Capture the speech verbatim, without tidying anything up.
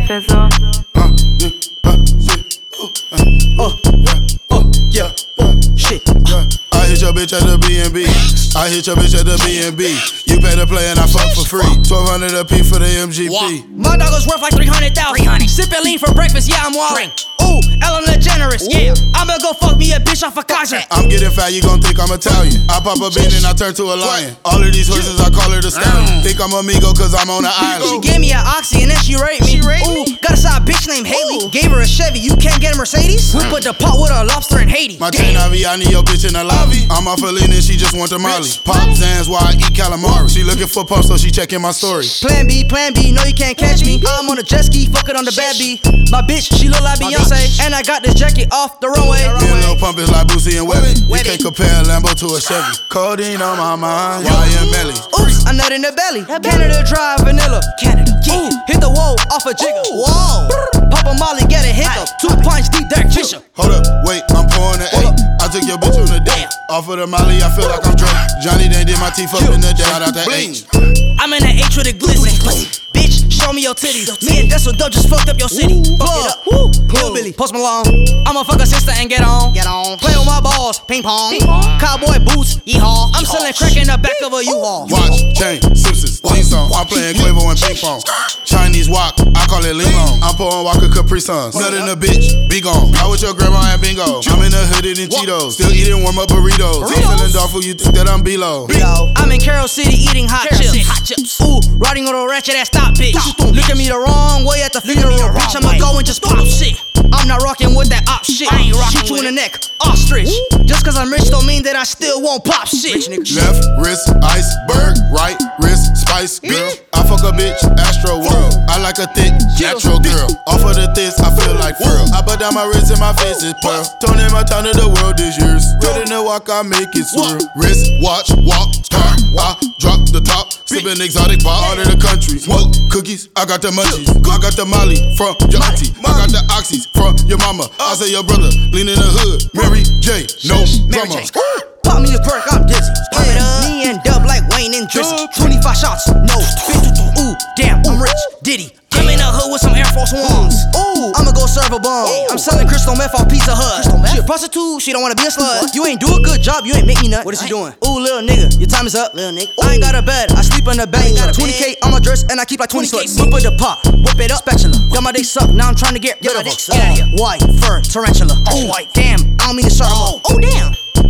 fais ça. Oh, oh, yeah, oh, shit. I hit your bitch at the B and B. I hit your bitch at the B and B. You pay to play and I fuck for free. twelve hundred a piece for the M G P. My dog was worth like three hundred thousand. Sippin' lean for breakfast, yeah, I'm wild. Ooh, Ellen DeGeneres, yeah. I'ma go fuck me a bitch off a contract. I'm getting fat, you gon' think I'm Italian. I pop a bean and I turn to a lion. All of these horses, I call her the stallion. Think I'm amigo cause I'm on the island. She gave me an oxy and then she raped me. Ooh, got a side bitch named Haley. Gave her a Chevy, you can't get a Mercedes? We put the pot with a lobster in Haiti. My chain I V, I need your bitch in the lobby. I'm off a lean and she just want the molly. Pop Zans while I eat calamari. She looking for pump so she checking my story. Plan B, plan B, no you can't catch me. I'm on a jet ski, fuck it on the bad B. My bitch, she look like Beyonce. And I got this jacket off the runway. Me and Lil Pump is like Boosie and Webby. You can't compare a Lambo to a Chevy. Codeine on my mind, Y M Melly. Oops, a nut in the belly. Canada Dry vanilla. Canada, yeah. Hit the wall off a jigger. Whoa. Pop a molly, get a hiccup. Two pints deep, Derek Fisher. Hold up, wait, I'm pouring the eight. I took your bitch on the date. Off of the molly, I feel like I'm Drake. Johnny done did my teeth up in the day. Shout out that H. I'm in the H with a glizzy. Bitch, show me your titties. Me and Dessel Dope just fucked up your city. Plug, Hillbilly, Post Malone. I'ma fuck a sister and get on. Get on. Play with my balls, ping pong. Ping pong. Cowboy boots, yeehaw. I'm selling crack in the back of a U-Haul. Watch, chain, Simpsons, theme song. I'm playing Quavo and ping pong. Chinese wok, I call it Ling Long. I'm pouring Walker Capri Suns. Nut in the bitch, be gone. Out with your grandma and bingo. I'm in the hood eating Cheetos. Still eating warm up burritos. I'm feeling doubtful, you think that I'm below. I'm in Carroll City eating hot chips. Hot chips. Ooh, riding on a ratchet ass stop bitch. Look at me the wrong way at the funeral. Bitch, I'ma go and just pop shit. I'm not rocking with that op shit. I ain't rocking Shoot you in the neck, ostrich. Just cause I'm rich don't mean that I still won't pop shit. Left wrist, iceberg. Right wrist, spice girl. I fuck a bitch, Astro World. I like a thick, natural girl. Off of the this, I feel like Furl. I put down my wrist and my face is pearl. Turning my time to the world is yours. Ready to walk, I make it swirl. Wrist, watch, walk, start. I drop the top. Sippin' exotic bar out of the country. Smoke cookies, I got the munchies. I got the molly from your auntie. I got the oxys from your mama. I say your brother, lean in the hood. Mary J, no drama. Pop me a perk, I'm dizzy. Yeah. Me and Dub like Wayne and Drizzy. twenty-five shots, no fifty. Ooh, damn, I'm rich, Diddy. I'm in the hood with some Air Force Ones. Ooh, I'ma go serve a bum. I'm selling crystal meth off Pizza Hut. She a prostitute, she don't wanna be a slut. You ain't do a good job, you ain't make me nut. What is she doing? Ooh, little nigga, your time is up. Little nigga. I ain't got a bed, I sleep in the bed. twenty K on my dress and I keep like twenty sluts. Whip with the pot, whip it up, spatula. Got my dick sucked, now I'm trying to get rid of her. White fur tarantula. Ooh, white, damn, I don't mean to shut them off. Oh damn.